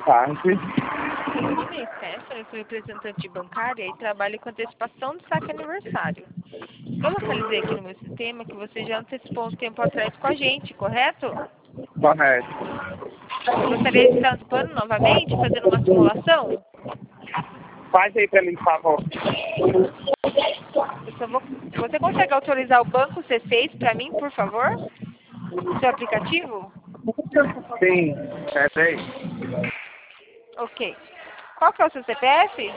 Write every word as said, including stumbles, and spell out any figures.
tarde. Meu nome é Stephanie, sou representante bancária e trabalho com antecipação do saque aniversário. Eu localizei aqui no meu sistema que você já antecipou um tempo atrás com a gente, correto? Correto. Gostaria de estar antecipando novamente, fazendo uma simulação? Faz aí pra mim, por favor. Eu só vou... Você consegue autorizar o banco C seis para mim, por favor? Seu aplicativo? Sim, peraí. Ok. Qual que é o seu C P F?